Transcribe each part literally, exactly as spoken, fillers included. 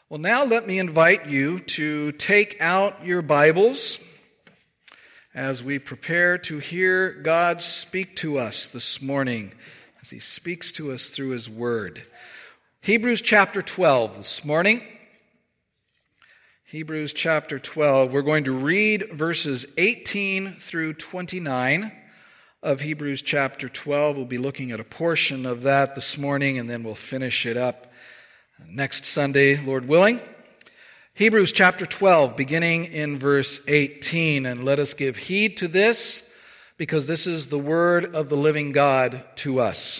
Well, now let me invite you to take out your Bibles as we prepare to hear God speak to us this morning as He speaks to us through His Word. Hebrews chapter twelve this morning. Hebrews chapter twelve. We're going to read verses eighteen through twenty-nine of Hebrews chapter twelve. We'll be looking at a portion of that this morning, and then we'll finish it up next Sunday, Lord willing. Hebrews chapter twelve, beginning in verse eighteen. And let us give heed to this, because this is the word of the living God to us.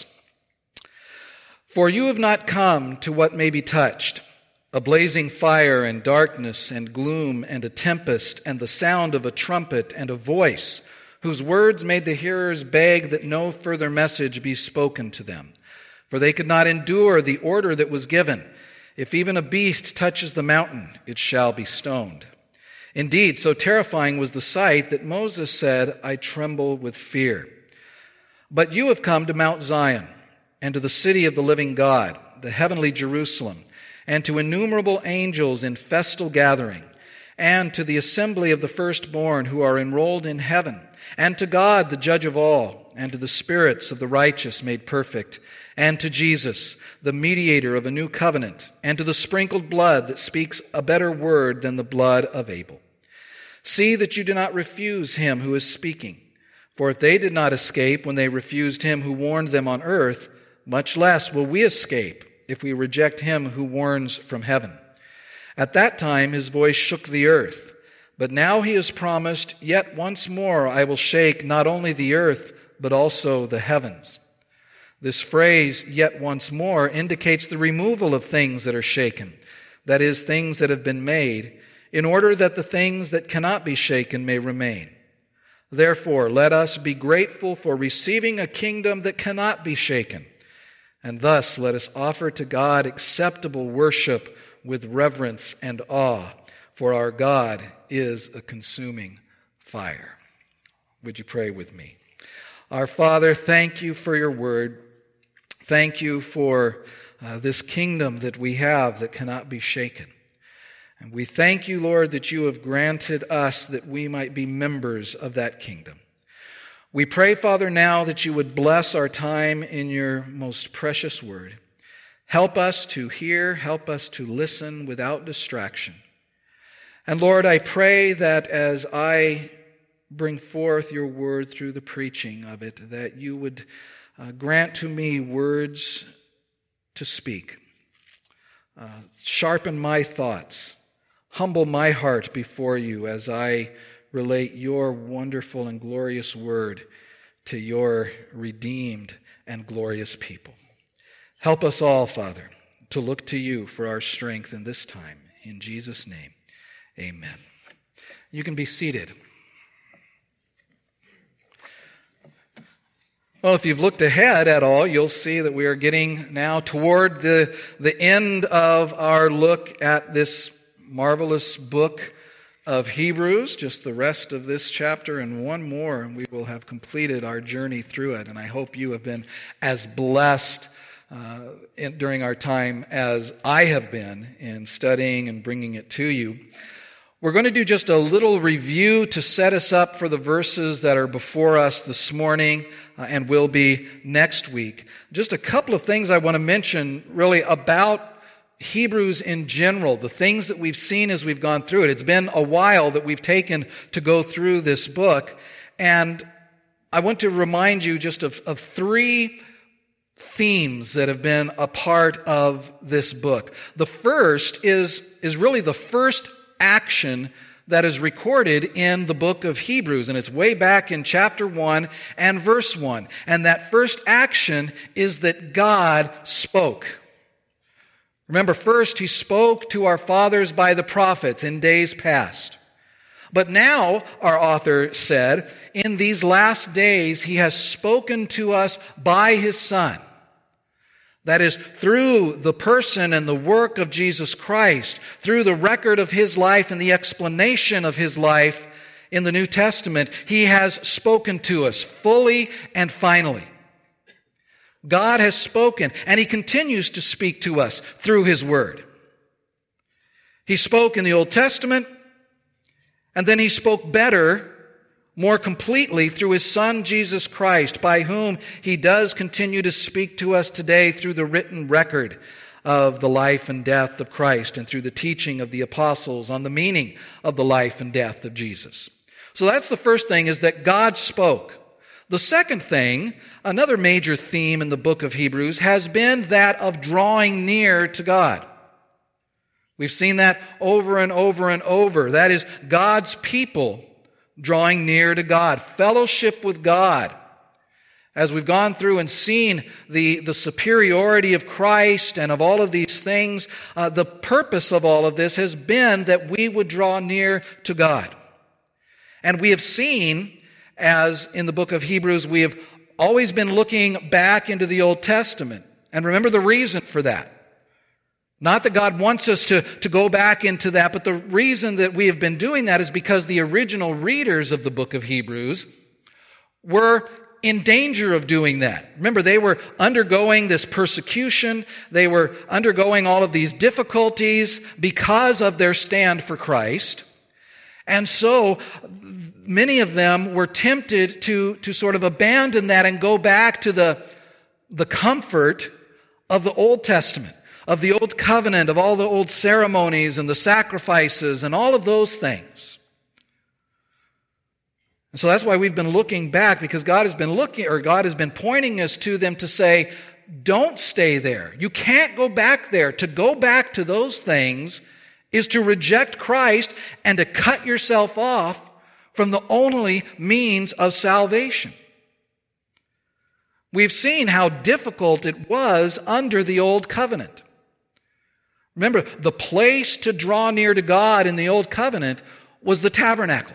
For you have not come to what may be touched, a blazing fire and darkness and gloom and a tempest and the sound of a trumpet and a voice, whose words made the hearers beg that no further message be spoken to them. For they could not endure the order that was given. If even a beast touches the mountain, it shall be stoned. Indeed, so terrifying was the sight that Moses said, I tremble with fear. But you have come to Mount Zion, and to the city of the living God, the heavenly Jerusalem, and to innumerable angels in festal gathering, and to the assembly of the firstborn who are enrolled in heaven, and to God, the judge of all, and to the spirits of the righteous made perfect, and to Jesus, the mediator of a new covenant, and to the sprinkled blood that speaks a better word than the blood of Abel. See that you do not refuse him who is speaking. For if they did not escape when they refused him who warned them on earth, much less will we escape if we reject him who warns from heaven. At that time his voice shook the earth, but now he has promised, yet once more I will shake not only the earth, but also the heavens. This phrase, yet once more, indicates the removal of things that are shaken, that is, things that have been made, in order that the things that cannot be shaken may remain. Therefore, let us be grateful for receiving a kingdom that cannot be shaken, and thus let us offer to God acceptable worship with reverence and awe, for our God is a consuming fire. Would you pray with me? Our Father, thank you for your word. Thank you for uh, this kingdom that we have that cannot be shaken. And we thank you, Lord, that you have granted us that we might be members of that kingdom. We pray, Father, now that you would bless our time in your most precious word. Help us to hear, help us to listen without distraction. And Lord, I pray that as I bring forth your word through the preaching of it, that you would uh, grant to me words to speak. Uh, sharpen my thoughts. Humble my heart before you as I relate your wonderful and glorious word to your redeemed and glorious people. Help us all, Father, to look to you for our strength in this time. In Jesus' name, amen. You can be seated. Well, if you've looked ahead at all, you'll see that we are getting now toward the, the end of our look at this marvelous book of Hebrews, just the rest of this chapter and one more, and we will have completed our journey through it. And I hope you have been as blessed uh, in, during our time as I have been in studying and bringing it to you. We're going to do just a little review to set us up for the verses that are before us this morning uh, and will be next week. Just a couple of things I want to mention really about Hebrews in general, the things that we've seen as we've gone through it. It's been a while that we've taken to go through this book, and I want to remind you just of, of three themes that have been a part of this book. The first is, is really the first action that is recorded in the book of Hebrews, and it's way back in chapter one and verse one. And that first action is that God spoke. Remember, first he spoke to our fathers by the prophets in days past. But now, our author said, in these last days he has spoken to us by his Son. That is, through the person and the work of Jesus Christ, through the record of his life and the explanation of his life in the New Testament, he has spoken to us fully and finally. God has spoken, and he continues to speak to us through his word. He spoke in the Old Testament, and then he spoke better, more completely through his Son, Jesus Christ, by whom he does continue to speak to us today through the written record of the life and death of Christ and through the teaching of the apostles on the meaning of the life and death of Jesus. So that's the first thing, is that God spoke. The second thing, another major theme in the book of Hebrews, has been that of drawing near to God. We've seen that over and over and over. That is God's people drawing near to God, fellowship with God. As we've gone through and seen the, the superiority of Christ and of all of these things, uh, the purpose of all of this has been that we would draw near to God. And we have seen, as in the book of Hebrews, we have always been looking back into the Old Testament. And remember the reason for that. Not that God wants us to, to go back into that, but the reason that we have been doing that is because the original readers of the book of Hebrews were in danger of doing that. Remember, they were undergoing this persecution. They were undergoing all of these difficulties because of their stand for Christ. And so many of them were tempted to, to sort of abandon that and go back to the, the comfort of the Old Testament, of the Old Covenant, of all the old ceremonies and the sacrifices and all of those things. And so that's why we've been looking back, because God has been looking, or God has been pointing us to them to say, don't stay there. You can't go back there. To go back to those things is to reject Christ and to cut yourself off from the only means of salvation. We've seen how difficult it was under the Old Covenant. Remember, the place to draw near to God in the Old Covenant was the tabernacle.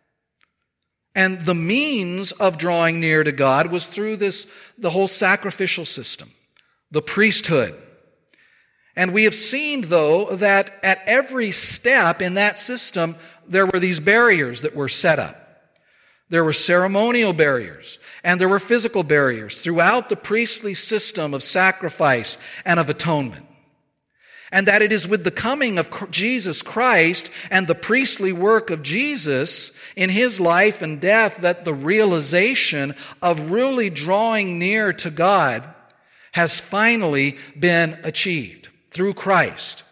And the means of drawing near to God was through this, the whole sacrificial system, the priesthood. And we have seen, though, that at every step in that system, there were these barriers that were set up. There were ceremonial barriers, and there were physical barriers throughout the priestly system of sacrifice and of atonement. And that it is with the coming of Jesus Christ and the priestly work of Jesus in His life and death that the realization of really drawing near to God has finally been achieved through Christ.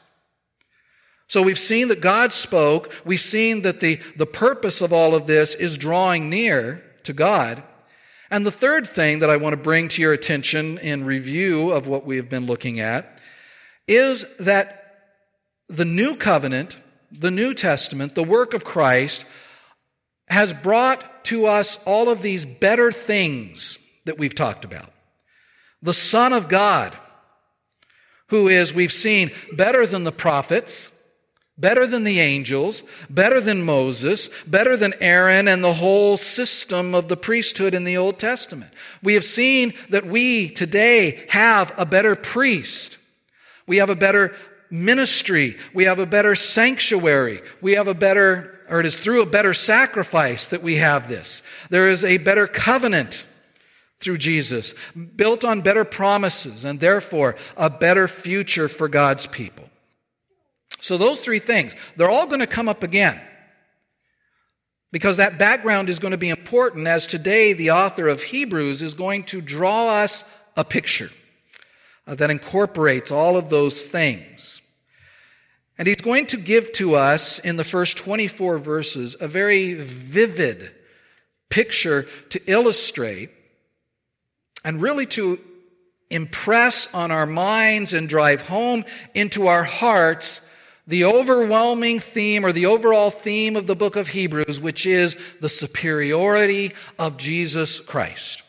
So we've seen that God spoke. We've seen that the, the purpose of all of this is drawing near to God. And the third thing that I want to bring to your attention in review of what we have been looking at is that the New Covenant, the New Testament, the work of Christ, has brought to us all of these better things that we've talked about. The Son of God, who is, we've seen, better than the prophets, better than the angels, better than Moses, better than Aaron and the whole system of the priesthood in the Old Testament. We have seen that we today have a better priest. We have a better ministry. We have a better sanctuary. We have a better, or it is through a better sacrifice that we have this. There is a better covenant through Jesus, built on better promises, and therefore a better future for God's people. So those three things, they're all going to come up again, because that background is going to be important, as today the author of Hebrews is going to draw us a picture that incorporates all of those things. And he's going to give to us in the first twenty-four verses a very vivid picture to illustrate and really to impress on our minds and drive home into our hearts the overwhelming theme, or the overall theme of the book of Hebrews, which is the superiority of Jesus Christ.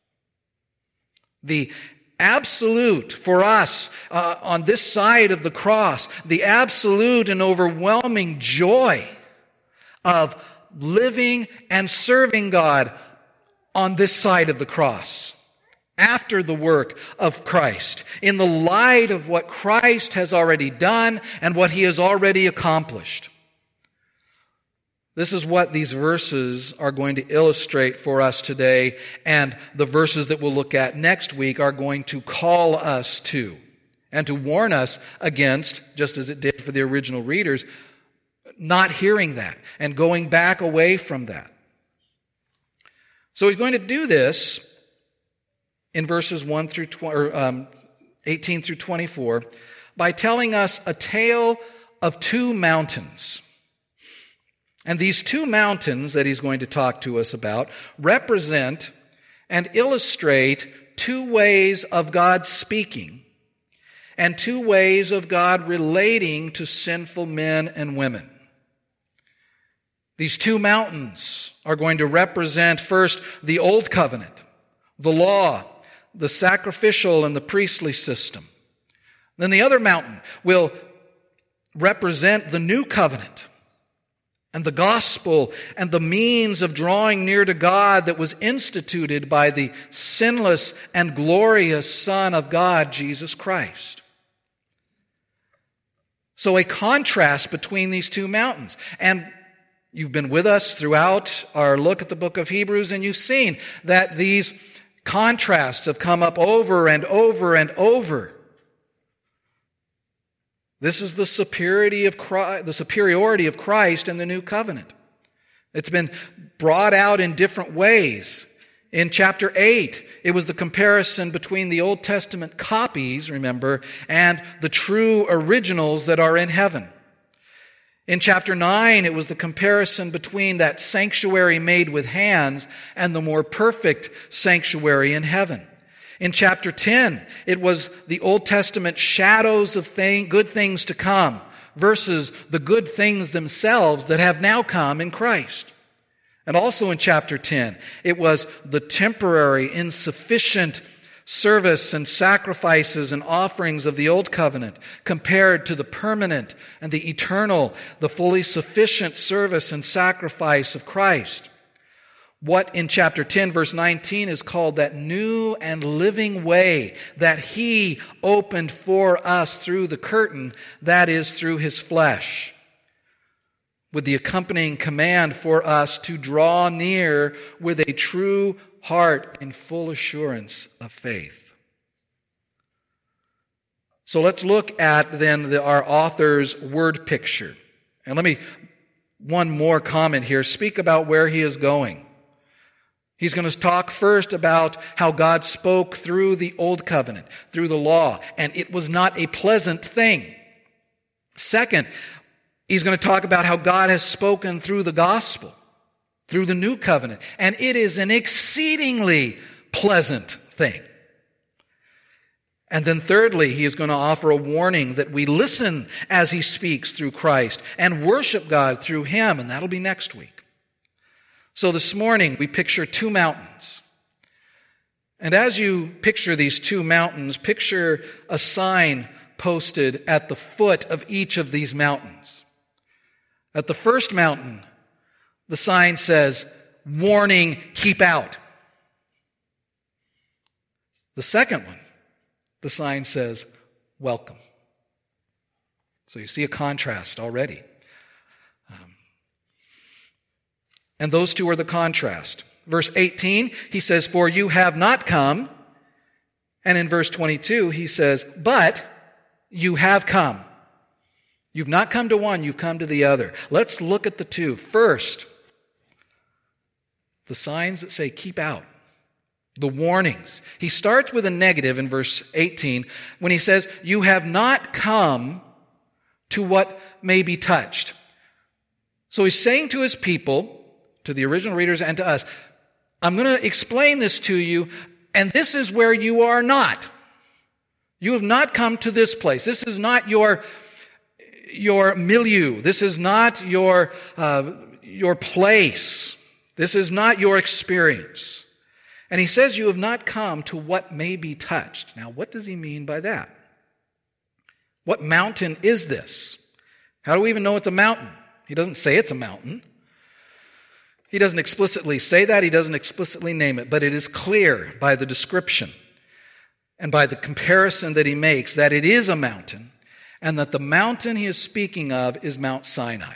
The absolute for us uh, on this side of the cross, the absolute and overwhelming joy of living and serving God on this side of the cross, after the work of Christ, in the light of what Christ has already done and what He has already accomplished. This is what these verses are going to illustrate for us today, and the verses that we'll look at next week are going to call us to and to warn us against, just as it did for the original readers, not hearing that and going back away from that. So he's going to do this in verses one through tw- or, um, eighteen through twenty-four by telling us a tale of two mountains. And these two mountains that he's going to talk to us about represent and illustrate two ways of God speaking and two ways of God relating to sinful men and women. These two mountains are going to represent first the Old Covenant, the law, the sacrificial and the priestly system. Then the other mountain will represent the New Covenant and the gospel and the means of drawing near to God that was instituted by the sinless and glorious Son of God, Jesus Christ. So a contrast between these two mountains. And you've been with us throughout our look at the book of Hebrews, and you've seen that these contrasts have come up over and over and over. This is the superiority of Christ, the superiority of Christ in the new covenant. It's been brought out in different ways. In chapter eight, it was the comparison between the Old Testament copies, remember, and the true originals that are in heaven. In chapter nine, it was the comparison between that sanctuary made with hands and the more perfect sanctuary in heaven. In chapter ten, it was the Old Testament shadows of thing, good things to come versus the good things themselves that have now come in Christ. And also in chapter ten, it was the temporary, insufficient service and sacrifices and offerings of the Old Covenant compared to the permanent and the eternal, the fully sufficient service and sacrifice of Christ. What in chapter ten, verse nineteen is called that new and living way that He opened for us through the curtain, that is through His flesh, with the accompanying command for us to draw near with a true heart in full assurance of faith. So let's look at then the, our author's word picture. And let me, one more comment here, speak about where he is going. He's going to talk first about how God spoke through the Old Covenant, through the law, and it was not a pleasant thing. Second, he's going to talk about how God has spoken through the gospel, through the New Covenant, and it is an exceedingly pleasant thing. And then thirdly, he is going to offer a warning that we listen as he speaks through Christ and worship God through him, and that'll be next week. So this morning, we picture two mountains. And as you picture these two mountains, picture a sign posted at the foot of each of these mountains. At the first mountain, the sign says, "Warning, keep out." The second one, the sign says, "Welcome." So you see a contrast already. Um, and those two are the contrast. Verse eighteen, he says, "For you have not come." And in verse twenty-two, he says, "But you have come." You've not come to one, you've come to the other. Let's look at the two. First, the signs that say keep out. The warnings. He starts with a negative in verse eighteen when he says, "You have not come to what may be touched." So he's saying to his people, to the original readers and to us, I'm going to explain this to you, and this is where you are not. You have not come to this place. This is not your, your milieu. This is not your, uh, your place. This is not your experience. And he says you have not come to what may be touched. Now, what does he mean by that? What mountain is this? How do we even know it's a mountain? He doesn't say it's a mountain. He doesn't explicitly say that. He doesn't explicitly name it. But it is clear by the description and by the comparison that he makes that it is a mountain, and that the mountain he is speaking of is Mount Sinai.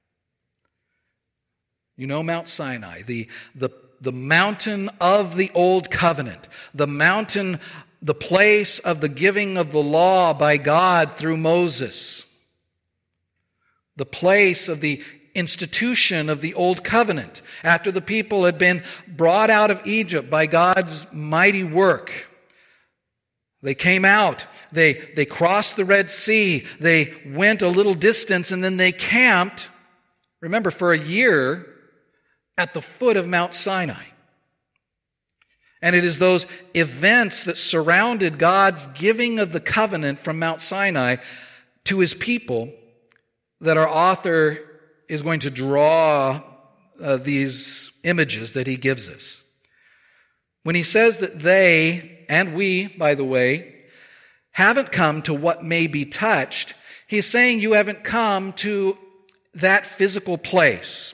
You know Mount Sinai, the, the, the mountain of the Old Covenant, the mountain the place of the giving of the law by God through Moses, the place of the institution of the Old Covenant, after the people had been brought out of Egypt by God's mighty work. They came out, they, they crossed the Red Sea, they went a little distance, and then they camped, remember, for a year at the foot of Mount Sinai. And it is those events that surrounded God's giving of the covenant from Mount Sinai to his people that our author is going to draw uh, these images that he gives us. When he says that they, and we, by the way, haven't come to what may be touched, he's saying you haven't come to that physical place.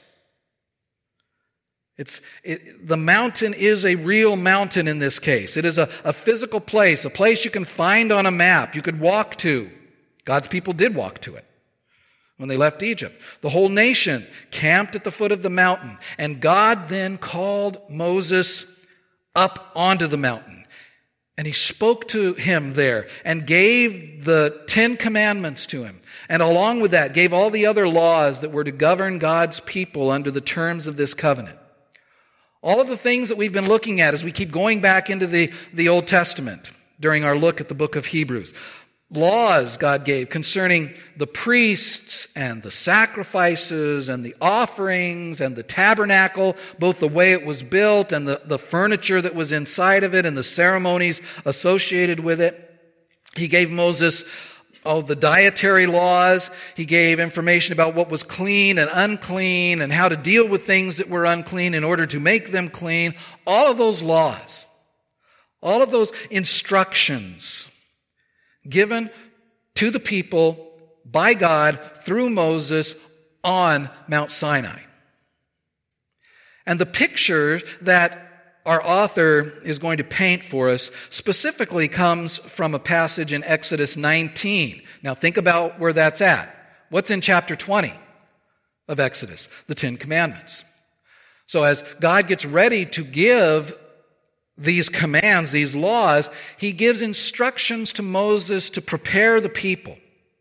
It's it, the mountain is a real mountain in this case. It is a, a physical place, a place you can find on a map, you could walk to. God's people did walk to it when they left Egypt. The whole nation camped at the foot of the mountain, and God then called Moses up onto the mountain. And he spoke to him there and gave the Ten Commandments to him. And along with that, gave all the other laws that were to govern God's people under the terms of this covenant. All of the things that we've been looking at as we keep going back into the, the Old Testament during our look at the book of Hebrews. Laws God gave concerning the priests and the sacrifices and the offerings and the tabernacle, both the way it was built and the, the furniture that was inside of it and the ceremonies associated with it. He gave Moses all the dietary laws. He gave information about what was clean and unclean and how to deal with things that were unclean in order to make them clean. All of those laws, all of those instructions given to the people by God through Moses on Mount Sinai. And the picture that our author is going to paint for us specifically comes from a passage in Exodus nineteen. Now think about where that's at. What's in chapter twenty of Exodus? The Ten Commandments. So as God gets ready to give these commands, these laws, he gives instructions to Moses to prepare the people.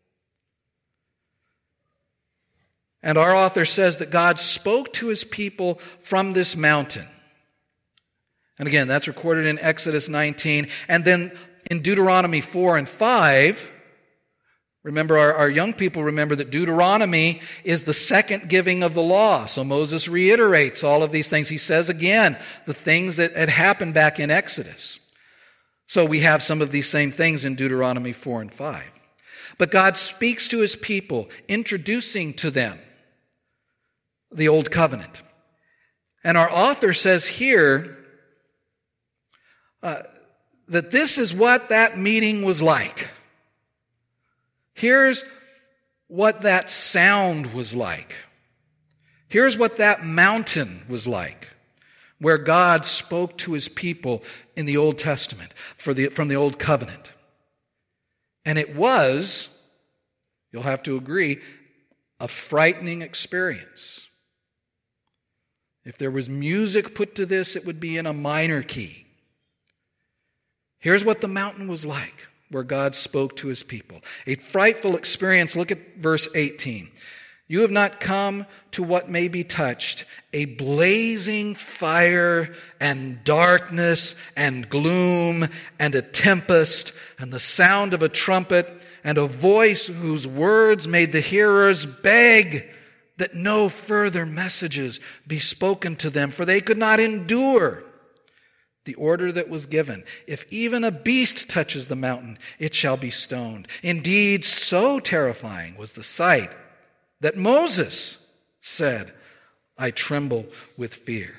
And our author says that God spoke to his people from this mountain. And again, that's recorded in Exodus nineteen. And then in Deuteronomy four and five, remember, our, our young people remember that Deuteronomy is the second giving of the law. So Moses reiterates all of these things. He says again the things that had happened back in Exodus. So we have some of these same things in Deuteronomy four and five. But God speaks to his people, introducing to them the Old Covenant. And our author says here uh, that this is what that meeting was like. Here's what that sound was like. Here's what that mountain was like, where God spoke to his people in the Old Testament, for the, from the Old Covenant. And it was, you'll have to agree, a frightening experience. If there was music put to this, it would be in a minor key. Here's what the mountain was like, where God spoke to his people. A frightful experience. Look at verse eighteen. You have not come to what may be touched, a blazing fire and darkness and gloom and a tempest and the sound of a trumpet and a voice whose words made the hearers beg that no further messages be spoken to them, for they could not endure the order that was given. If even a beast touches the mountain, it shall be stoned. Indeed, so terrifying was the sight that Moses said, I tremble with fear.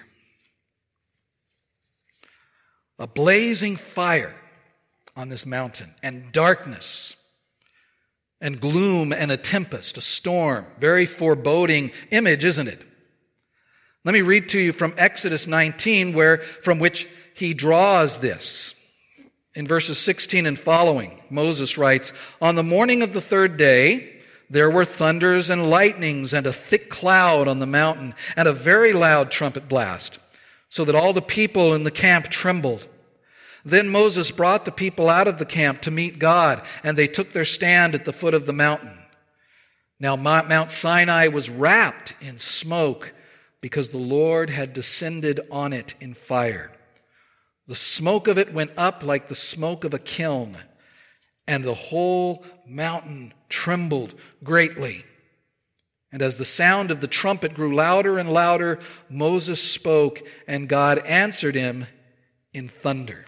A blazing fire on this mountain, and darkness, and gloom, and a tempest, a storm. Very foreboding image, isn't it? Let me read to you from Exodus nineteen, where from which he draws this. In verses sixteen and following, Moses writes, On the morning of the third day, there were thunders and lightnings and a thick cloud on the mountain and a very loud trumpet blast, so that all the people in the camp trembled. Then Moses brought the people out of the camp to meet God, and they took their stand at the foot of the mountain. Now Mount Sinai was wrapped in smoke because the Lord had descended on it in fire. The smoke of it went up like the smoke of a kiln, and the whole mountain trembled greatly. And as the sound of the trumpet grew louder and louder, Moses spoke, and God answered him in thunder.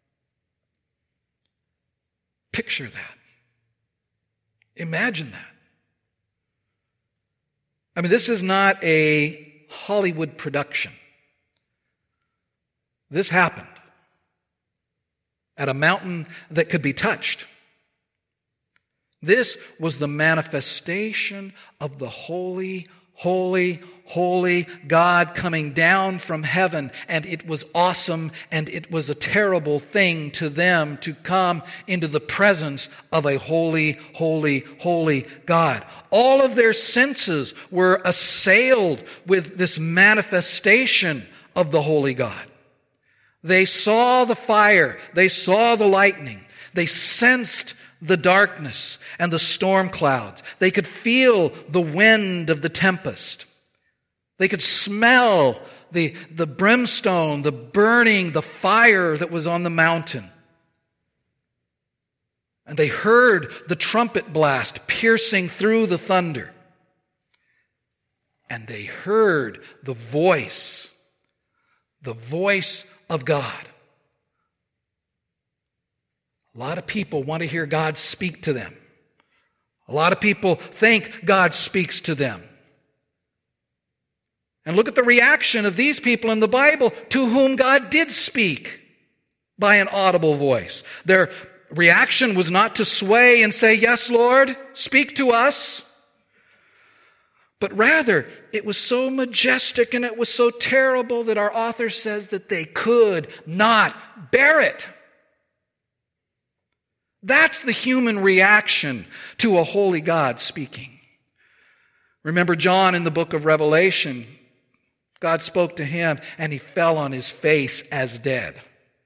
Picture that. Imagine that. I mean, this is not a Hollywood production. This happened at a mountain that could be touched. This was the manifestation of the holy, holy, holy God coming down from heaven, and it was awesome, and it was a terrible thing to them to come into the presence of a holy, holy, holy God. All of their senses were assailed with this manifestation of the holy God. They saw the fire, they saw the lightning, they sensed the darkness and the storm clouds. They could feel the wind of the tempest. They could smell the, the brimstone, the burning, the fire that was on the mountain. And they heard the trumpet blast piercing through the thunder. And they heard the voice, the voice of God. A lot of people want to hear God speak to them. A lot of people think God speaks to them. And look at the reaction of these people in the Bible to whom God did speak by an audible voice. Their reaction was not to sway and say, "Yes, Lord, speak to us." But rather, it was so majestic and it was so terrible that our author says that they could not bear it. That's the human reaction to a holy God speaking. Remember John in the book of Revelation. God spoke to him and he fell on his face as dead.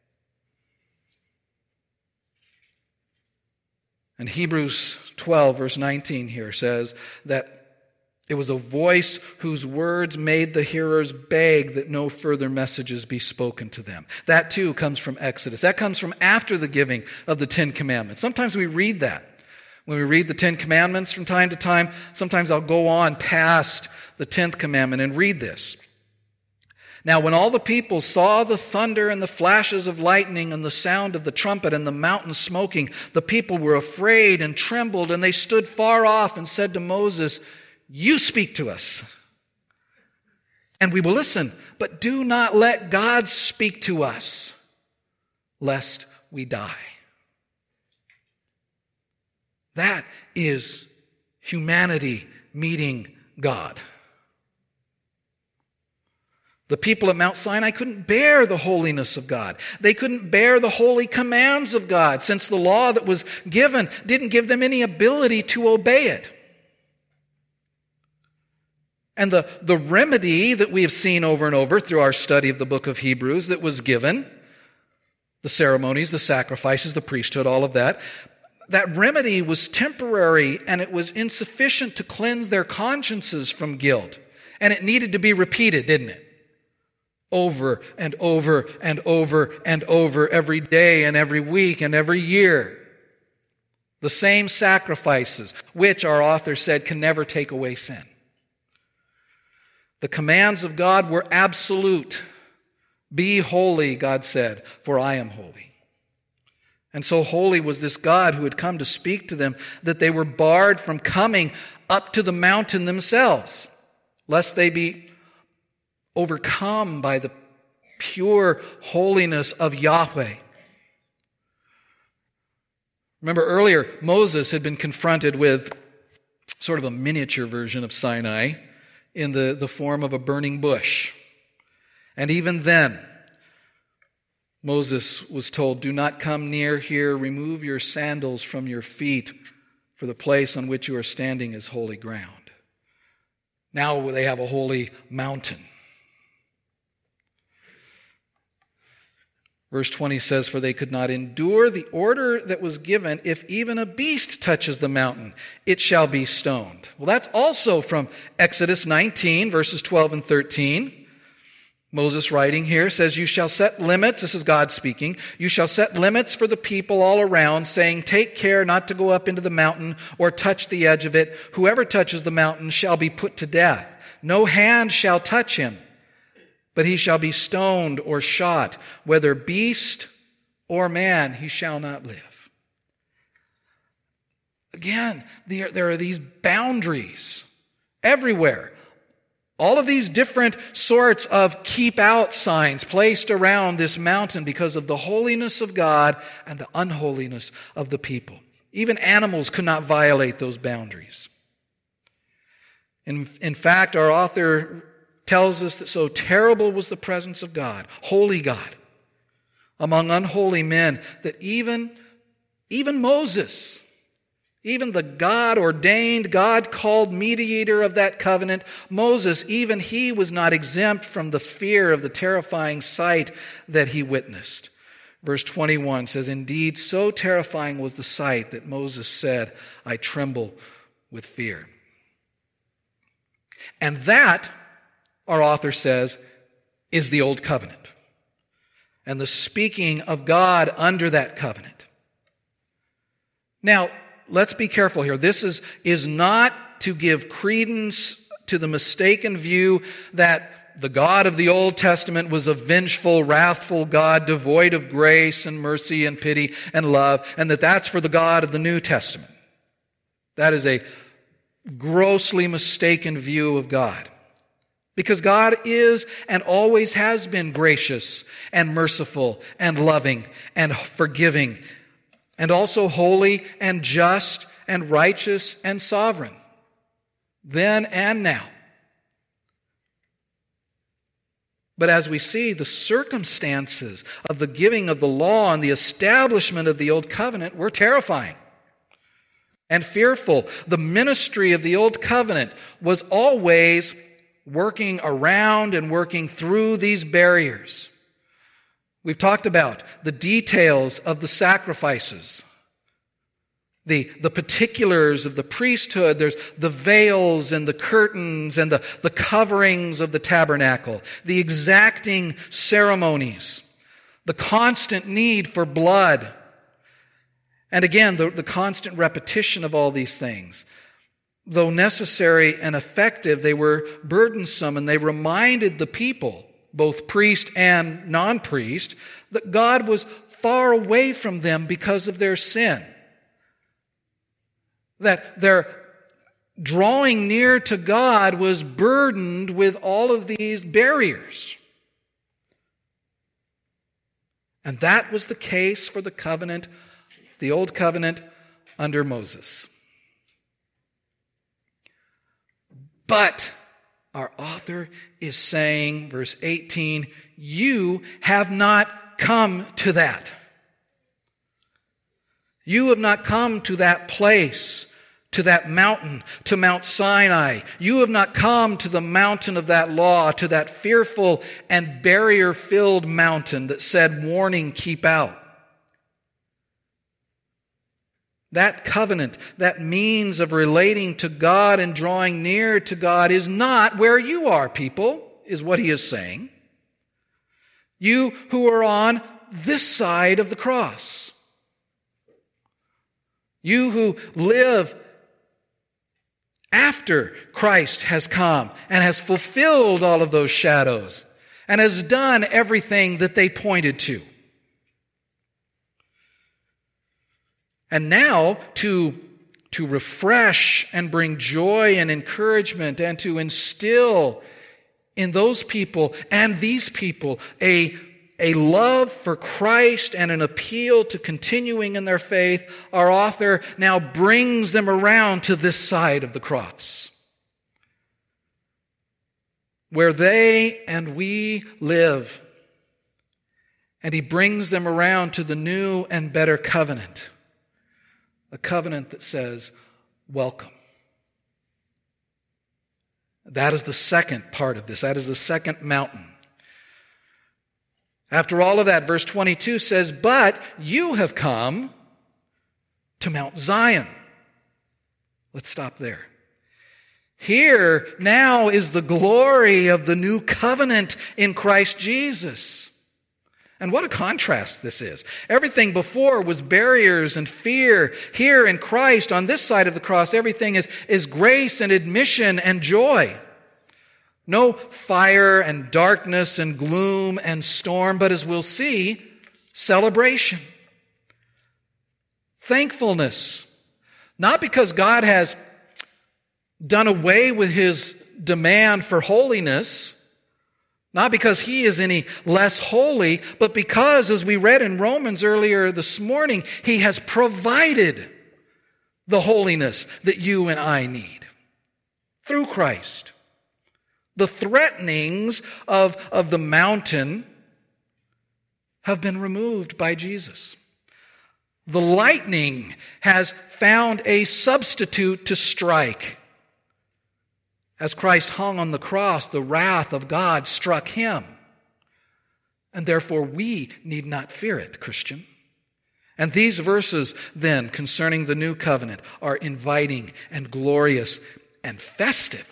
And Hebrews twelve verse nineteen here says that it was a voice whose words made the hearers beg that no further messages be spoken to them. That too comes from Exodus. That comes from after the giving of the Ten Commandments. Sometimes we read that. When we read the Ten Commandments from time to time, sometimes I'll go on past the tenth commandment and read this. Now, when all the people saw the thunder and the flashes of lightning and the sound of the trumpet and the mountain smoking, the people were afraid and trembled, and they stood far off and said to Moses, "You speak to us, and we will listen, but do not let God speak to us, lest we die." That is humanity meeting God. The people at Mount Sinai couldn't bear the holiness of God. They couldn't bear the holy commands of God, since the law that was given didn't give them any ability to obey it. And the, the remedy that we have seen over and over through our study of the book of Hebrews that was given, the ceremonies, the sacrifices, the priesthood, all of that, that remedy was temporary and it was insufficient to cleanse their consciences from guilt. And it needed to be repeated, didn't it? Over and over and over and over every day and every week and every year. The same sacrifices, which our author said can never take away sin. The commands of God were absolute. Be holy, God said, for I am holy. And so holy was this God who had come to speak to them that they were barred from coming up to the mountain themselves, lest they be overcome by the pure holiness of Yahweh. Remember earlier, Moses had been confronted with sort of a miniature version of Sinai in the, the form of a burning bush. And even then, Moses was told, "Do not come near here. Remove your sandals from your feet, for the place on which you are standing is holy ground." Now they have a holy mountain. Verse twenty says, "For they could not endure the order that was given, if even a beast touches the mountain, it shall be stoned." Well, that's also from Exodus nineteen, verses twelve and thirteen. Moses writing here says, "You shall set limits," this is God speaking, "you shall set limits for the people all around, saying, take care not to go up into the mountain or touch the edge of it. Whoever touches the mountain shall be put to death. No hand shall touch him, but he shall be stoned or shot. Whether beast or man, he shall not live." Again, there, there are these boundaries everywhere. All of these different sorts of keep out signs placed around this mountain because of the holiness of God and the unholiness of the people. Even animals could not violate those boundaries. In, in fact, our author tells us that so terrible was the presence of God, holy God, among unholy men, that even, even Moses, even the God-ordained, God-called mediator of that covenant, Moses, even he was not exempt from the fear of the terrifying sight that he witnessed. Verse twenty-one says, "Indeed, so terrifying was the sight that Moses said, I tremble with fear." And that, our author says, is the Old Covenant, and the speaking of God under that covenant. Now, let's be careful here. This is, is not to give credence to the mistaken view that the God of the Old Testament was a vengeful, wrathful God, devoid of grace and mercy and pity and love, and that that's for the God of the New Testament. That is a grossly mistaken view of God. Because God is and always has been gracious and merciful and loving and forgiving, and also holy and just and righteous and sovereign, then and now. But as we see, the circumstances of the giving of the law and the establishment of the Old Covenant were terrifying and fearful. The ministry of the Old Covenant was always working around and working through these barriers. We've talked about the details of the sacrifices, the, the particulars of the priesthood. There's the veils and the curtains and the, the coverings of the tabernacle, the exacting ceremonies, the constant need for blood, and again, the, the constant repetition of all these things. Though necessary and effective, they were burdensome, and they reminded the people, both priest and non-priest, that God was far away from them because of their sin. That their drawing near to God was burdened with all of these barriers. And that was the case for the covenant, the Old Covenant under Moses. But our author is saying, verse eighteen, you have not come to that. You have not come to that place, to that mountain, to Mount Sinai. You have not come to the mountain of that law, to that fearful and barrier-filled mountain that said, warning, keep out. That covenant, that means of relating to God and drawing near to God is not where you are, people, is what he is saying. You who are on this side of the cross. You who live after Christ has come and has fulfilled all of those shadows and has done everything that they pointed to. And now, to, to refresh and bring joy and encouragement and to instill in those people and these people a, a love for Christ and an appeal to continuing in their faith, our author now brings them around to this side of the cross, where they and we live. And he brings them around to the new and better covenant. A covenant that says, welcome. That is the second part of this. That is the second mountain. After all of that, verse twenty-two says, but you have come to Mount Zion. Let's stop there. Here now is the glory of the new covenant in Christ Jesus. And what a contrast this is. Everything before was barriers and fear. Here in Christ, on this side of the cross, everything is, is grace and admission and joy. No fire and darkness and gloom and storm, but as we'll see, celebration. Thankfulness. Not because God has done away with His demand for holiness, not because He is any less holy, but because, as we read in Romans earlier this morning, He has provided the holiness that you and I need through Christ. The threatenings of, of the mountain have been removed by Jesus. The lightning has found a substitute to strike. As Christ hung on the cross, the wrath of God struck Him. And therefore we need not fear it, Christian. And these verses then concerning the new covenant are inviting and glorious and festive.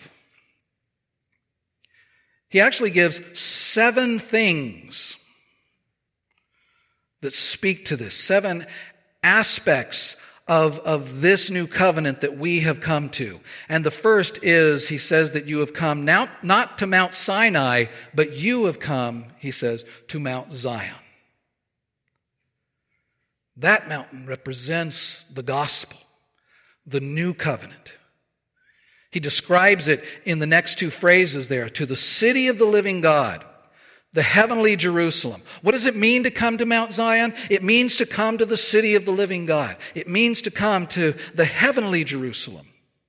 He actually gives seven things that speak to this, seven aspects of, of this new covenant that we have come to. And the first is, he says that you have come now, not to Mount Sinai, but you have come, he says, to Mount Zion. That mountain represents the gospel, the new covenant. He describes it in the next two phrases there, to the city of the living God, the heavenly Jerusalem. What does it mean to come to Mount Zion? It means to come to the city of the living God. It means to come to the heavenly Jerusalem.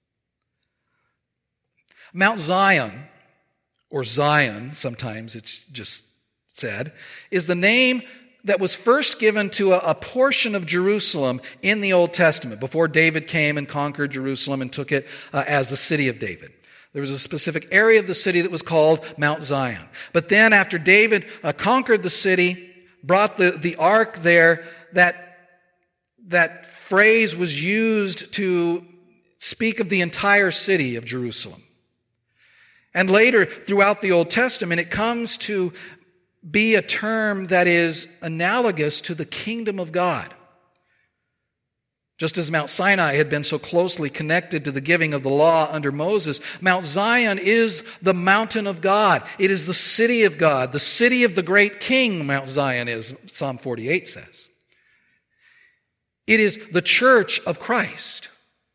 Mount Zion, or Zion, sometimes it's just said, is the name that was first given to a, a portion of Jerusalem in the Old Testament, before David came and conquered Jerusalem and took it uh, as the city of David. There was a specific area of the city that was called Mount Zion. But then after David uh, conquered the city, brought the, the ark there, that, that phrase was used to speak of the entire city of Jerusalem. And later, throughout the Old Testament, it comes to be a term that is analogous to the kingdom of God. Just as Mount Sinai had been so closely connected to the giving of the law under Moses, Mount Zion is the mountain of God. It is the city of God, the city of the great king, Mount Zion is, Psalm forty-eight says. It is the church of Christ.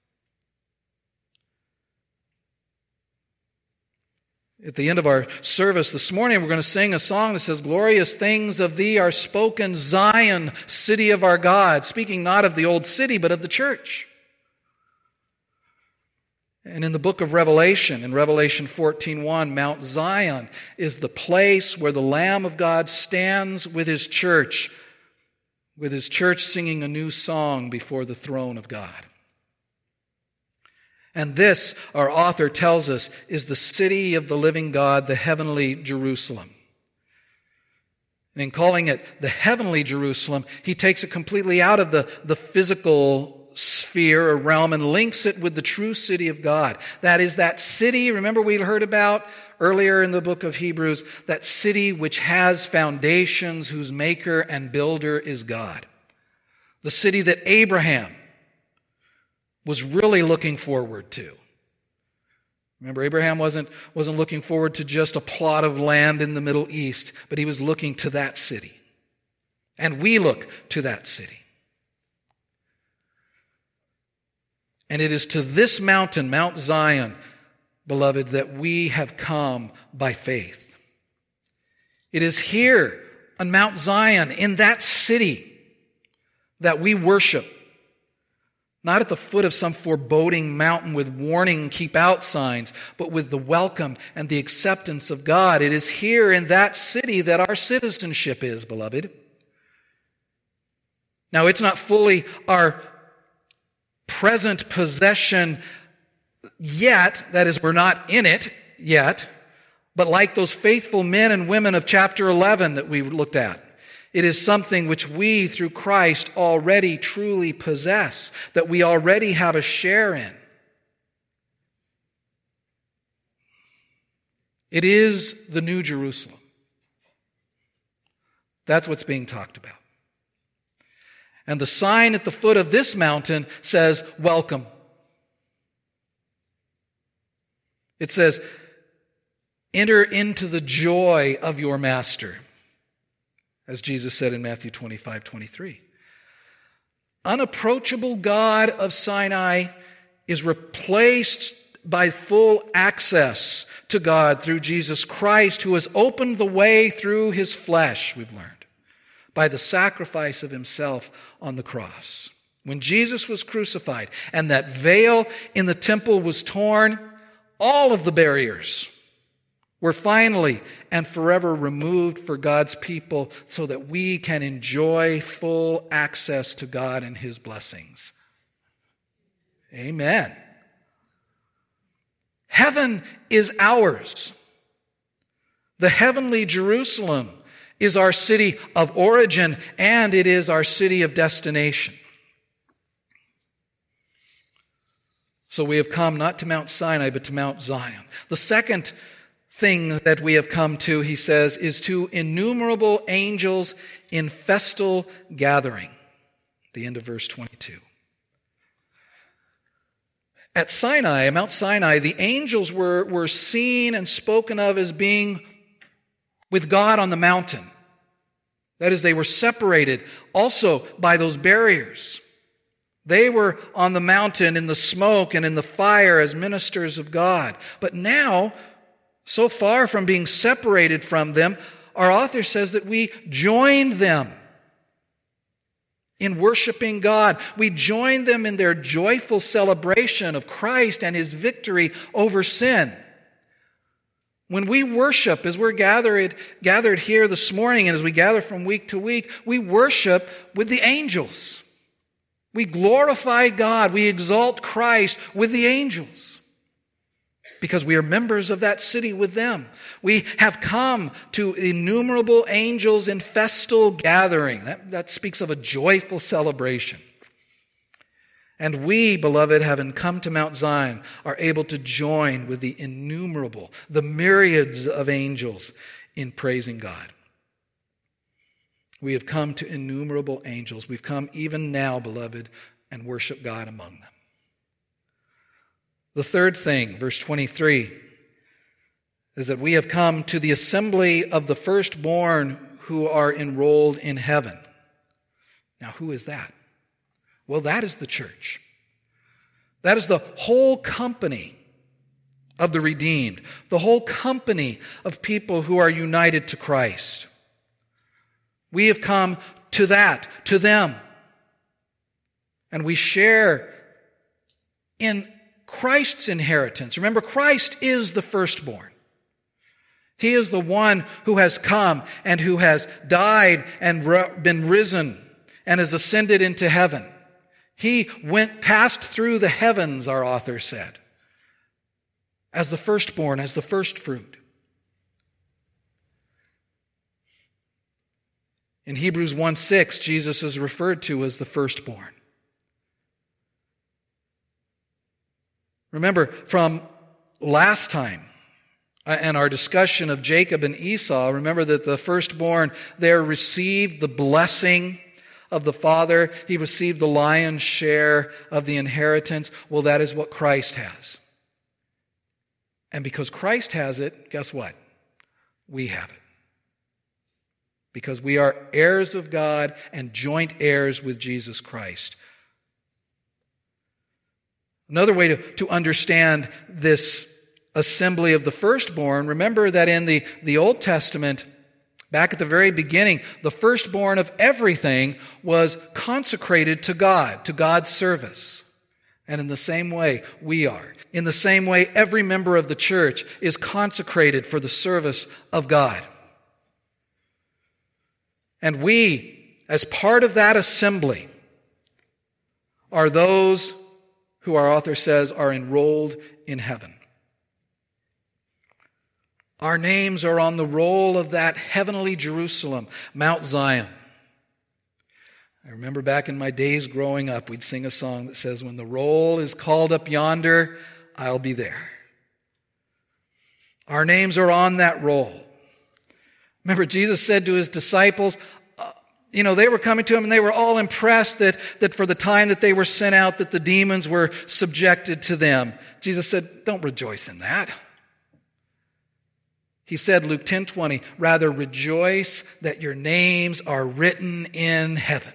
At the end of our service this morning, we're going to sing a song that says, glorious things of thee are spoken, Zion, city of our God, speaking not of the old city, but of the church. And in the book of Revelation, in Revelation fourteen one, Mount Zion is the place where the Lamb of God stands with His church, with His church singing a new song before the throne of God. And this, our author tells us, is the city of the living God, the heavenly Jerusalem. And in calling it the heavenly Jerusalem, he takes it completely out of the, the physical sphere or realm and links it with the true city of God. That is that city, remember we heard about earlier in the book of Hebrews, that city which has foundations, whose maker and builder is God. The city that Abraham was really looking forward to. Remember, Abraham wasn't, wasn't looking forward to just a plot of land in the Middle East, but he was looking to that city. And we look to that city. And it is to this mountain, Mount Zion, beloved, that we have come by faith. It is here on Mount Zion, in that city, that we worship. Not at the foot of some foreboding mountain with warning, keep out signs, but with the welcome and the acceptance of God. It is here in that city that our citizenship is, beloved. Now, it's not fully our present possession yet. That is, we're not in it yet. But like those faithful men and women of chapter eleven that we looked at, it is something which we, through Christ, already truly possess, that we already have a share in. It is the New Jerusalem. That's what's being talked about. And the sign at the foot of this mountain says, welcome. It says, enter into the joy of your master, as Jesus said in Matthew twenty-five twenty-three. Unapproachable God of Sinai is replaced by full access to God through Jesus Christ, who has opened the way through his flesh, we've learned, by the sacrifice of himself on the cross. When Jesus was crucified and that veil in the temple was torn, all of the barriers were finally and forever removed for God's people so that we can enjoy full access to God and his blessings. Amen. Heaven is ours. The heavenly Jerusalem is our city of origin, and it is our city of destination. So we have come not to Mount Sinai, but to Mount Zion. The second thing that we have come to, he says, is to innumerable angels in festal gathering. The end of verse twenty-two. At Sinai, Mount Sinai, the angels were, were seen and spoken of as being with God on the mountain. That is, they were separated also by those barriers. They were on the mountain in the smoke and in the fire as ministers of God. But now, so far from being separated from them, our author says that we joined them in worshiping God. We joined them in their joyful celebration of Christ and his victory over sin. When we worship, as we're gathered, gathered here this morning and as we gather from week to week, we worship with the angels. We glorify God. We exalt Christ with the angels because we are members of that city with them. We have come to innumerable angels in festal gathering. That, that speaks of a joyful celebration. And we, beloved, having come to Mount Zion, are able to join with the innumerable, the myriads of angels in praising God. We have come to innumerable angels. We've come even now, beloved, and worship God among them. The third thing, verse twenty-three, is that we have come to the assembly of the firstborn who are enrolled in heaven. Now, who is that? Well, that is the church. That is the whole company of the redeemed, the whole company of people who are united to Christ. We have come to that, to them. And we share in Christ's inheritance. Remember, Christ is the firstborn. He is the one who has come and who has died and been risen and has ascended into heaven. He went passed through the heavens, our author said, as the firstborn, as the first fruit. In Hebrews one six, Jesus is referred to as the firstborn. Remember, from last time and our discussion of Jacob and Esau, remember that the firstborn there received the blessing of the father. He received the lion's share of the inheritance. Well, that is what Christ has. And because Christ has it, guess what? We have it. Because we are heirs of God and joint heirs with Jesus Christ. Another way to, to understand this assembly of the firstborn, remember that in the, the Old Testament, back at the very beginning, the firstborn of everything was consecrated to God, to God's service. And in the same way, we are. In the same way, every member of the church is consecrated for the service of God. And we, as part of that assembly, are those who our author says are enrolled in heaven. Our names are on the roll of that heavenly Jerusalem, Mount Zion. I remember back in my days growing up, we'd sing a song that says, when the roll is called up yonder, I'll be there. Our names are on that roll. Remember, Jesus said to his disciples, uh, you know, they were coming to him and they were all impressed that, that for the time that they were sent out, that the demons were subjected to them. Jesus said, don't rejoice in that. He said, Luke ten twenty, rather rejoice that your names are written in heaven.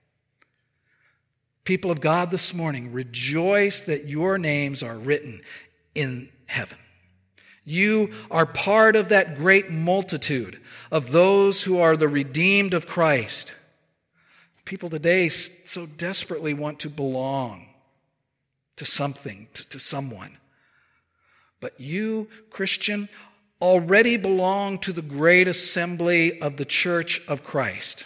People of God this morning, rejoice that your names are written in heaven. You are part of that great multitude of those who are the redeemed of Christ. People today so desperately want to belong to something, to, to someone. But you, Christian, already belong to the great assembly of the church of Christ.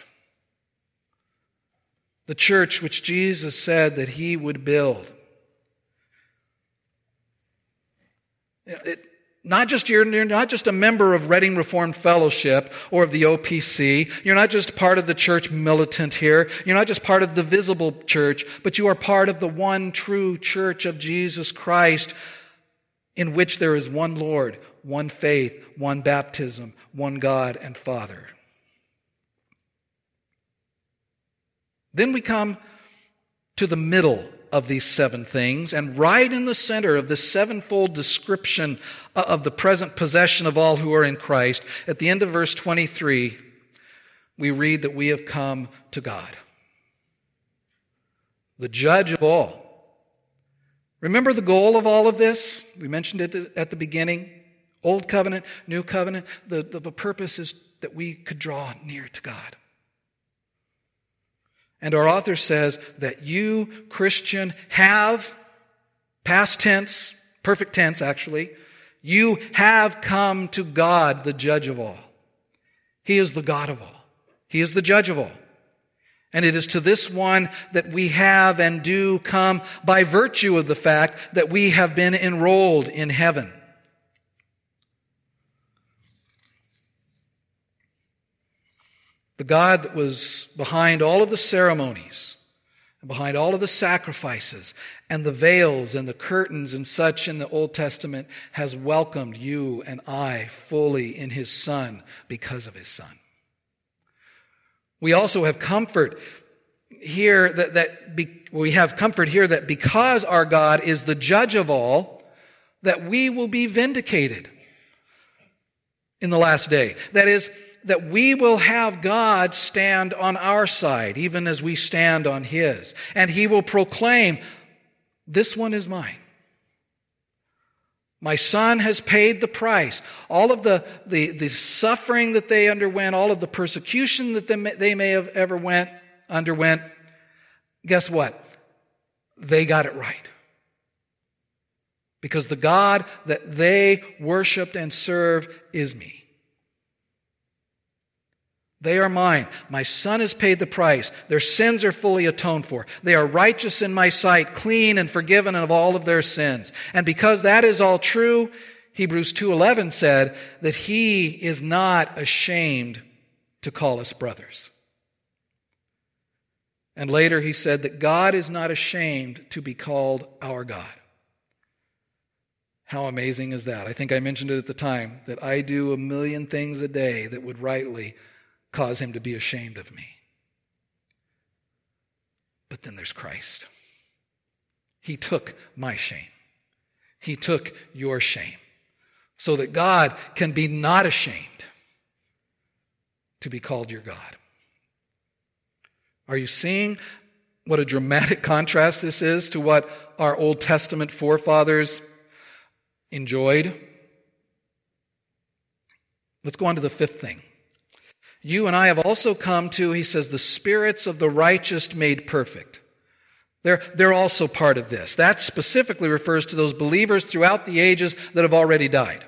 The church which Jesus said that he would build. It, not just you're, you're not just a member of Reading Reformed Fellowship or of the O P C. You're not just part of the church militant here. You're not just part of the visible church, but you are part of the one true church of Jesus Christ, in which there is one Lord, one faith, one baptism, one God and Father. Then we come to the middle of these seven things, and right in the center of this sevenfold description of the present possession of all who are in Christ, at the end of verse twenty-three, we read that we have come to God, the judge of all. Remember the goal of all of this? We mentioned it at the beginning. Old covenant, new covenant. The, the, the purpose is that we could draw near to God. And our author says that you, Christian, have, past tense, perfect tense actually, you have come to God, the judge of all. He is the God of all. He is the judge of all. And it is to this one that we have and do come by virtue of the fact that we have been enrolled in heaven. The God that was behind all of the ceremonies, and behind all of the sacrifices, and the veils and the curtains and such in the Old Testament, has welcomed you and I fully in His Son because of His Son. We also have comfort here that, that be, we have comfort here that because our God is the judge of all, that we will be vindicated in the last day. That is, that we will have God stand on our side, even as we stand on His. And He will proclaim, this one is mine. My Son has paid the price. All of the, the, the suffering that they underwent, all of the persecution that they may, they may have ever went, underwent, guess what? They got it right. Because the God that they worshiped and served is me. They are mine. My Son has paid the price. Their sins are fully atoned for. They are righteous in my sight, clean and forgiven of all of their sins. And because that is all true, Hebrews two eleven said that He is not ashamed to call us brothers. And later He said that God is not ashamed to be called our God. How amazing is that? I think I mentioned it at the time, that I do a million things a day that would rightly cause Him to be ashamed of me. But then there's Christ. He took my shame. He took your shame. So that God can be not ashamed to be called your God. Are you seeing what a dramatic contrast this is to what our Old Testament forefathers enjoyed? Let's go on to the fifth thing. You and I have also come to, he says, the spirits of the righteous made perfect. They're, they're also part of this. That specifically refers to those believers throughout the ages that have already died.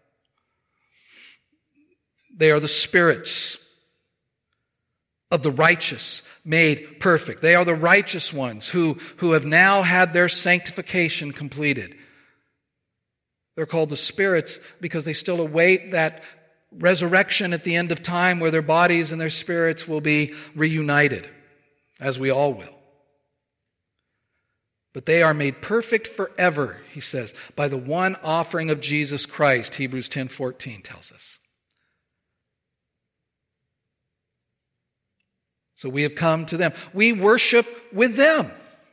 They are the spirits of the righteous made perfect. They are the righteous ones who, who have now had their sanctification completed. They're called the spirits because they still await that resurrection at the end of time where their bodies and their spirits will be reunited, as we all will. But they are made perfect forever, he says, by the one offering of Jesus Christ, Hebrews ten fourteen tells us. So we have come to them. We worship with them.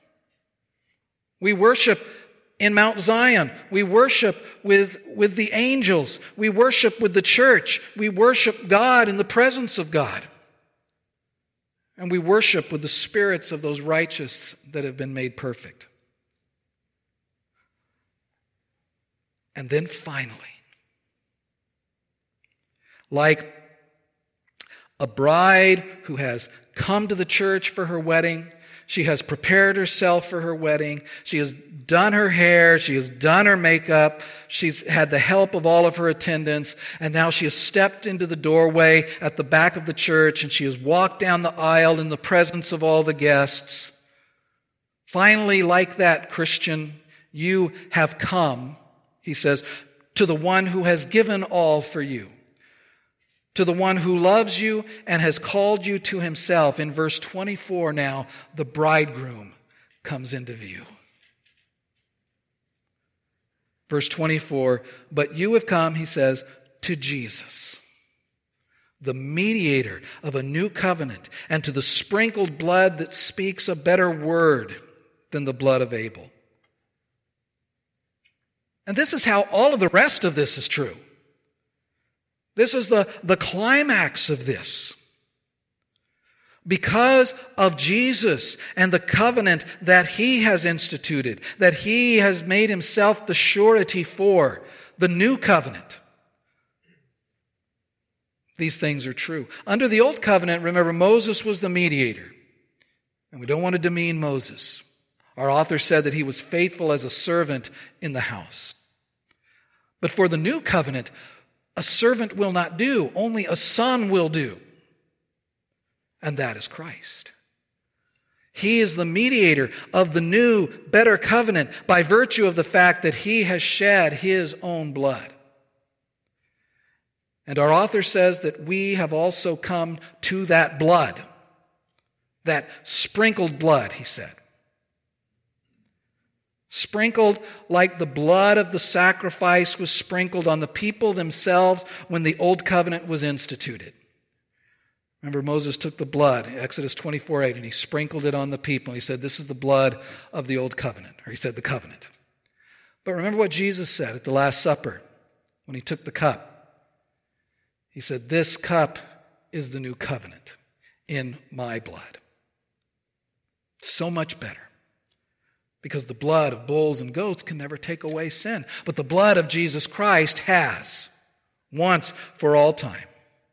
We worship in Mount Zion. We worship with, with the angels. We worship with the church. We worship God in the presence of God. And we worship with the spirits of those righteous that have been made perfect. And then finally, like a bride who has come to the church for her wedding, she has prepared herself for her wedding. She has done her hair. She has done her makeup. She's had the help of all of her attendants. And now she has stepped into the doorway at the back of the church and she has walked down the aisle in the presence of all the guests. Finally, like that, Christian, you have come, he says, to the one who has given all for you. To the one who loves you and has called you to himself. In verse twenty-four now, the bridegroom comes into view. Verse twenty-four, but you have come, he says, to Jesus, the mediator of a new covenant, and to the sprinkled blood that speaks a better word than the blood of Abel. And this is how all of the rest of this is true. This is the, the climax of this. Because of Jesus and the covenant that he has instituted, that he has made himself the surety for, the new covenant, these things are true. Under the old covenant, remember, Moses was the mediator. And we don't want to demean Moses. Our author said that he was faithful as a servant in the house. But for the new covenant, a servant will not do, only a son will do. And that is Christ. He is the mediator of the new, better covenant by virtue of the fact that he has shed his own blood. And our author says that we have also come to that blood, that sprinkled blood, he said. Sprinkled like the blood of the sacrifice was sprinkled on the people themselves when the old covenant was instituted. Remember, Moses took the blood, Exodus twenty-four eight, and he sprinkled it on the people. And he said, this is the blood of the old covenant. Or he said, the covenant. But remember what Jesus said at the Last Supper when he took the cup. He said, this cup is the new covenant in my blood. So much better. Because the blood of bulls and goats can never take away sin. But the blood of Jesus Christ has, once for all time.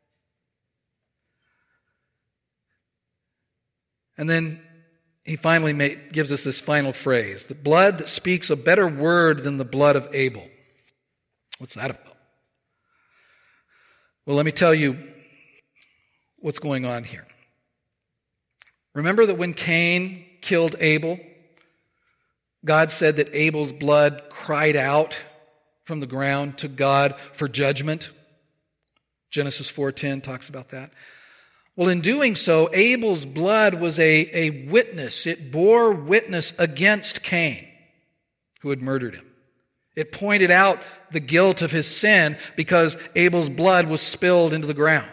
And then he finally made, gives us this final phrase. The blood that speaks a better word than the blood of Abel. What's that about? Well, let me tell you what's going on here. Remember that when Cain killed Abel, God said that Abel's blood cried out from the ground to God for judgment. Genesis four ten talks about that. Well, in doing so, Abel's blood was a, a witness. It bore witness against Cain, who had murdered him. It pointed out the guilt of his sin because Abel's blood was spilled into the ground.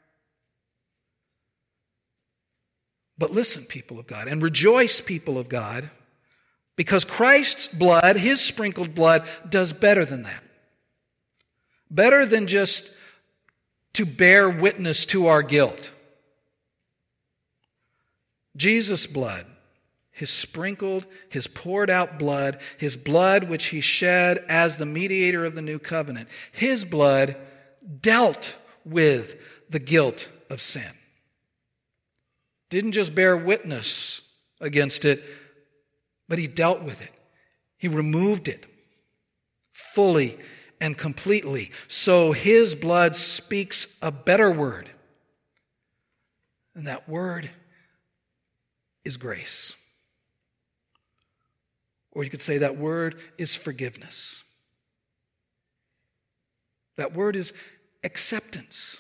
But listen, people of God, and rejoice, people of God, because Christ's blood, his sprinkled blood, does better than that. Better than just to bear witness to our guilt. Jesus' blood, his sprinkled, his poured out blood, his blood which he shed as the mediator of the new covenant, his blood dealt with the guilt of sin. Didn't just bear witness against it, but he dealt with it. He removed it fully and completely. So his blood speaks a better word. And that word is grace. Or you could say that word is forgiveness. That word is acceptance.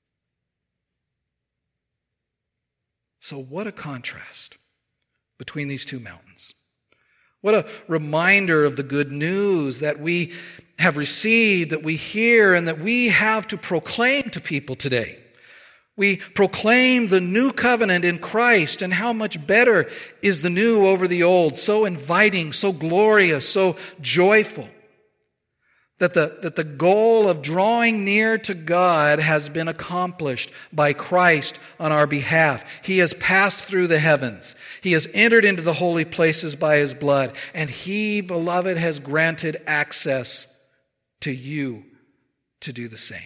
So what a contrast between these two mountains. What a reminder of the good news that we have received, that we hear, and that we have to proclaim to people today. We proclaim the new covenant in Christ, and how much better is the new over the old, so inviting, so glorious, so joyful. That the, that the goal of drawing near to God has been accomplished by Christ on our behalf. He has passed through the heavens. He has entered into the holy places by His blood. And He, beloved, has granted access to you to do the same.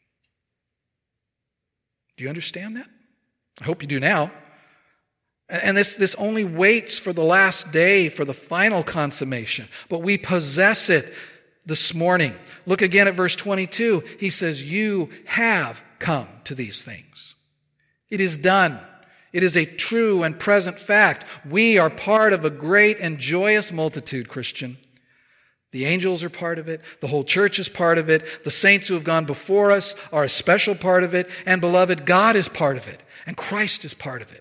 Do you understand that? I hope you do now. And this, this only waits for the last day, for the final consummation. But we possess it this morning. Look again at verse twenty-two. He says, you have come to these things. It is done. It is a true and present fact. We are part of a great and joyous multitude, Christian. The angels are part of it. The whole church is part of it. The saints who have gone before us are a special part of it. And beloved, God is part of it. And Christ is part of it.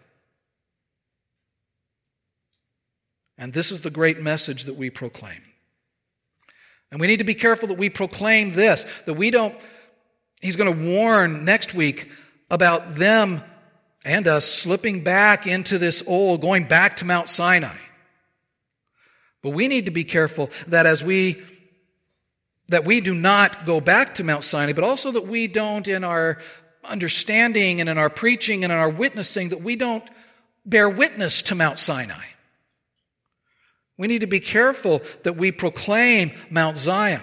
And this is the great message that we proclaim. And we need to be careful that we proclaim this, that we don't, he's going to warn next week about them and us slipping back into this old, going back to Mount Sinai. But we need to be careful that as we, that we do not go back to Mount Sinai, but also that we don't, in our understanding and in our preaching and in our witnessing, that we don't bear witness to Mount Sinai. We need to be careful that we proclaim Mount Zion.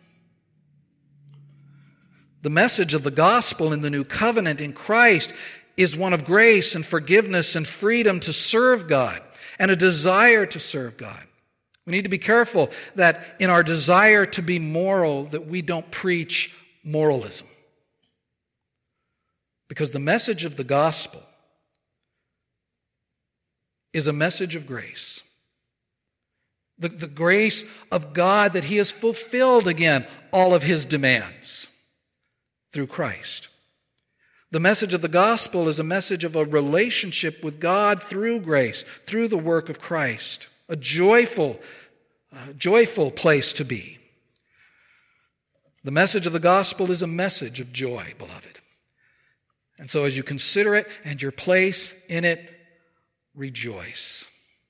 The message of the gospel in the new covenant in Christ is one of grace and forgiveness and freedom to serve God and a desire to serve God. We need to be careful that in our desire to be moral, that we don't preach moralism. Because the message of the gospel is a message of grace. The, the grace of God that He has fulfilled again all of His demands through Christ. The message of the gospel is a message of a relationship with God through grace, through the work of Christ. A joyful, uh, joyful place to be. The message of the gospel is a message of joy, beloved. And so as you consider it and your place in it, rejoice.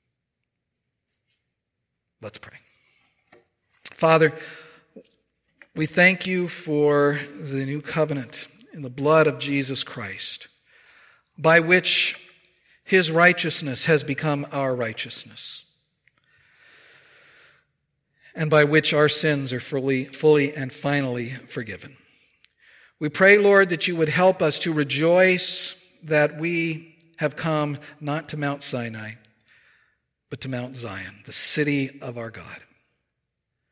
Let's pray. Father, we thank You for the new covenant in the blood of Jesus Christ, by which His righteousness has become our righteousness, and by which our sins are fully, fully and finally forgiven. We pray, Lord, that You would help us to rejoice that we have come not to Mount Sinai, but to Mount Zion, the city of our God.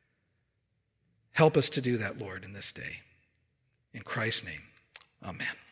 Help us to do that, Lord, in this day. In Christ's name, amen.